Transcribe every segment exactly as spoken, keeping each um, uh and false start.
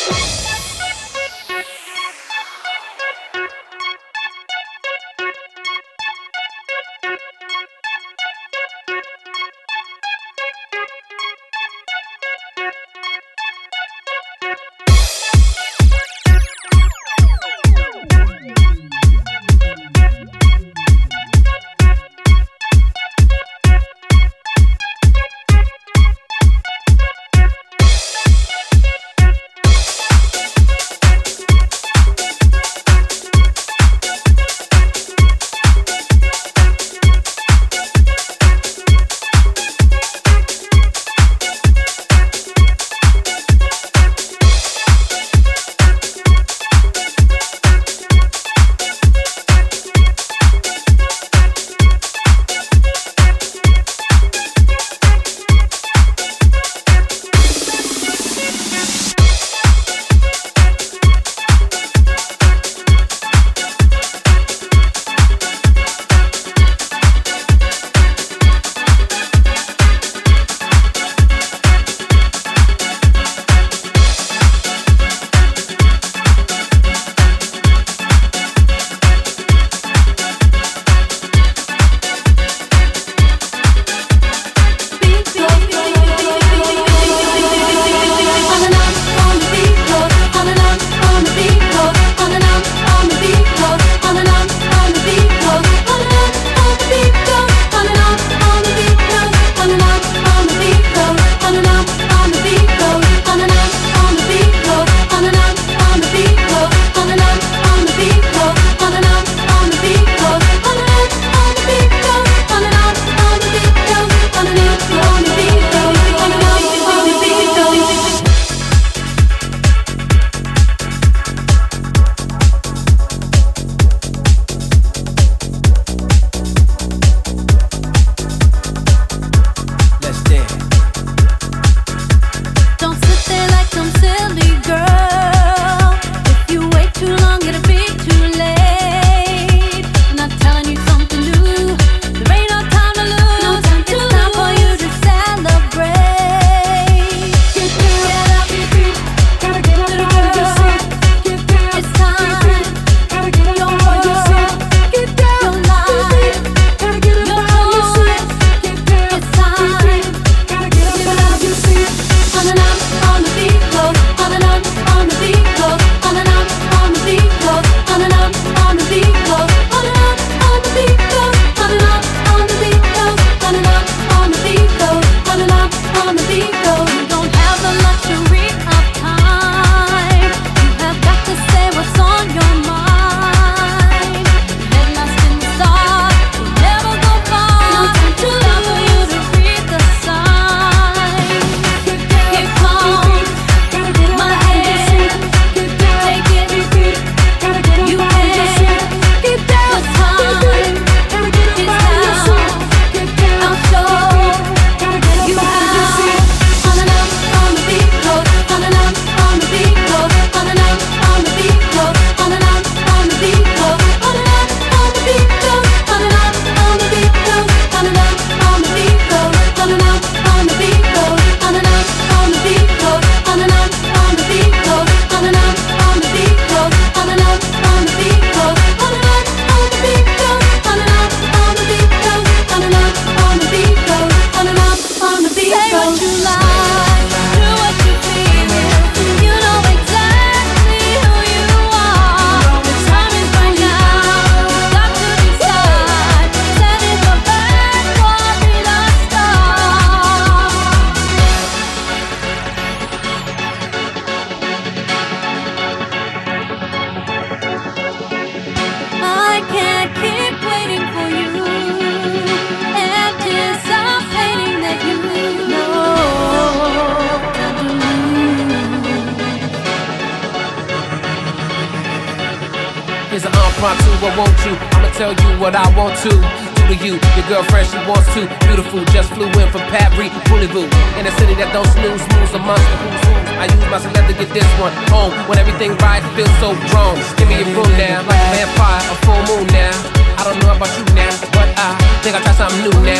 impromptu, I want you. I'ma tell you what I want to do to you. Your girlfriend, she wants to. Beautiful, just flew in from Paris, Voulez-vous. In a city that don't snooze, moves a monster who's who. I use my celeb to get this one home. When everything right, feels so wrong. Give me a room now, like a vampire, a full moon now. I don't know about you now, but I think I'll try something new now.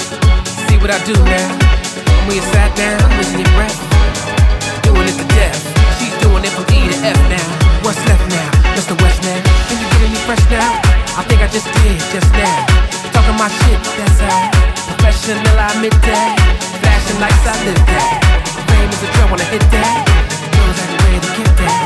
See what I do now. When you sat down, losing your breath, doing it to death. She's doing it for midday. Flashing lights, I live that. Fame is a drug when I hit that. Knows like a way to get that.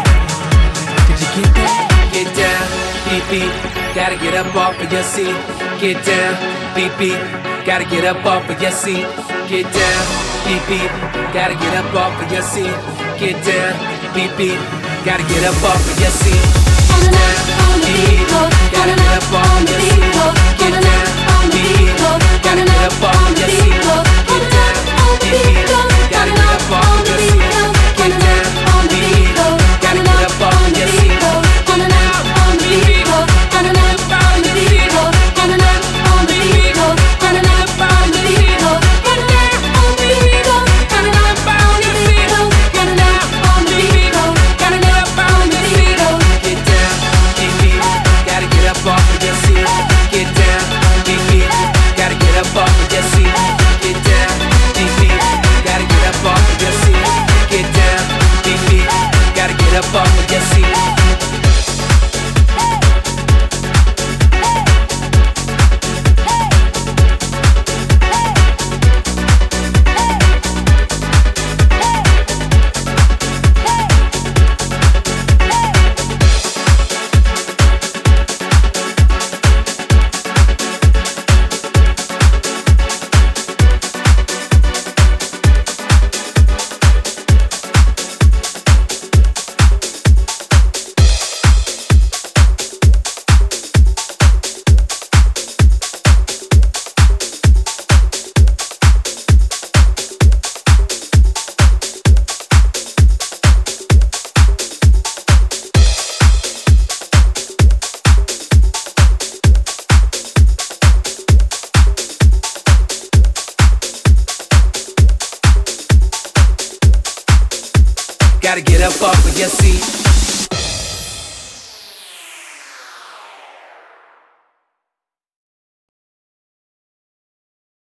Did you get that? Get down, beep beep. Gotta get up off of your seat. Get down, beep beep. Gotta get up off of your seat. Get down, beep beep. Gotta get up off of your seat. Get down, beep beep. Gotta get up off of your seat. On the left, on the beat, gotta get up on the beat, get down, on the beat, gotta get up on the beat, get down, on the beat, gotta get up on the beat, get down, on the beat, gotta get up on the beat, on the left, on the beat, gotta get up on the beat, on the left, on the beat, gotta get up on the beat, get down, on the beat, gotta get up on the beat, get down, on the beat, gotta get up on the beat. Get down, beep beep. Gotta get up off of your seat. Get down, beep beep. Gotta get up off of your seat. Get down, beep beep. Gotta get up off of your seat. Get down, beep beep. Gotta get up off of your seat. Gotta get up off of your seat.